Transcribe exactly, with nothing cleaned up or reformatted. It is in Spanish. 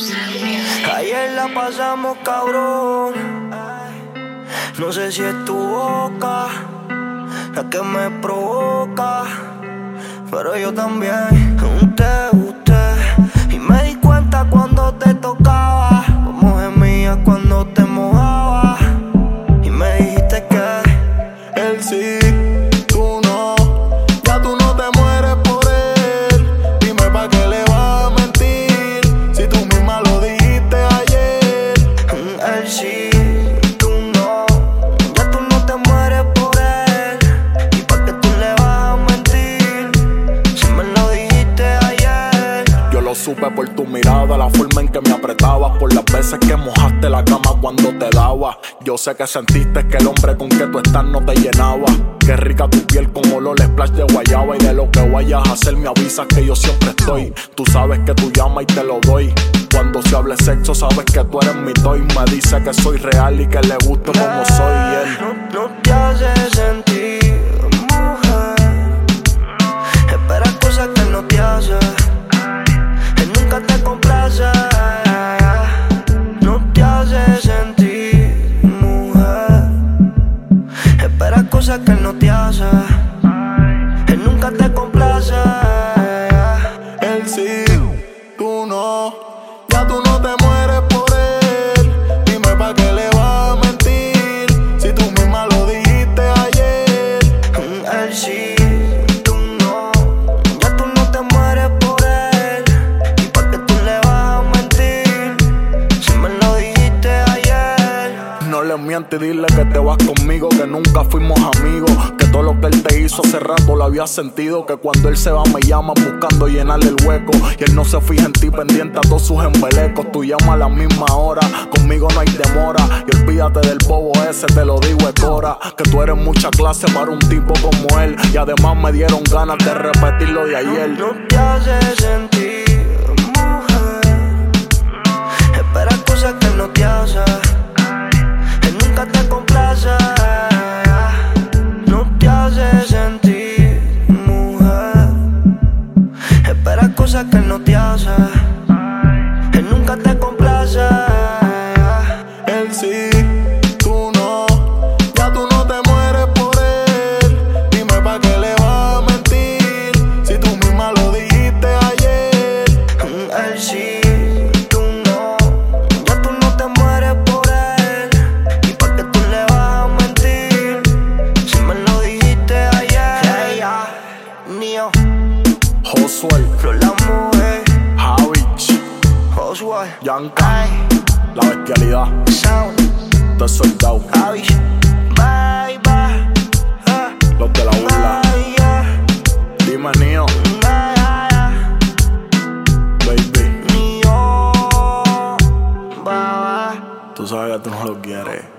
Ayer la pasamos cabrón. No sé si es tu boca la que me provoca, pero yo también te gusté. Y me di cuenta cuando te tocaba, como gemías cuando te mojaba. Y me dijiste que él sí, tú no. Ya tú no te mueres por él. Dime pa' qué le vas a mentir, si tú misma lo dijiste ayer. Él sí, tú no. Ya tú no te mueres por él. ¿Y pa' qué tú le vas a mentir, si me lo dijiste ayer? Yo lo supe por tu mirada, la forma en que me apretabas, por las veces que mojaste la cama cuando te daba. Yo sé que sentiste que el hombre con que tú estás no te llenaba. Qué rica tu piel con olor splash de guayaba. Y de lo que vayas a hacer me avisas que yo siempre estoy. Tú sabes que tú llamas y te lo doy. Cuando se hable sexo sabes que tú eres mi toy. Me dice que soy real y que le gusto como soy. Y él no, no te hace sentir mujer. Esperas cosas que él no te hace. Él nunca te complace. No te hace sentir mujer. Esperas cosas que él no te hace. Él nunca te complace. Él sí, tú no. Ya tú no te mueres por él. Dime pa' qué le vas a mentir, si tú misma lo dijiste ayer. Él sí, tú no. Ya tú no te mueres por él. ¿Y pa' qué tú le vas a mentir, si me lo dijiste ayer? No le mientes y dile que te vas conmigo, que nunca fuimos amigos, que todo lo que él te hizo hace rato lo había sentido, que cuando él se va me llaman buscando llenarle el hueco, y él no se fija en ti pendiente a todos sus embelecos. Tú llamas a la misma hora, conmigo no hay demora, y olvídate del bobo ese, te lo digo es hora, que tú eres mucha clase para un tipo como él, y además me dieron ganas de repetir lo de ayer. No, no te hace sentir mujer. Esperas cosas que él no te hace. Él nunca te complace. No te hace sentir mujer. Esperas cosas que él no te hace. Él nunca te complace. Él sí, tú no. Ya tú no te mueres por él. Dime pa' qué le vas a mentir, si tú misma lo dijiste ayer. Él sí, tú no. Ya tú no te mueres por él. ¿Y pa' qué tú le vas a mentir, si me lo dijiste ayer? Yeah, yeah. Neo, Josué, Flor la mujer, Javich, Josué, Yanka, ay, la bestialidad, Sound, te soldado, Javis, bye, bye, ah, los de la burla. bye, yeah, Dime Neo, bye, yeah, baby, Neo, bye, bye. tú sabes que tú no lo quieres.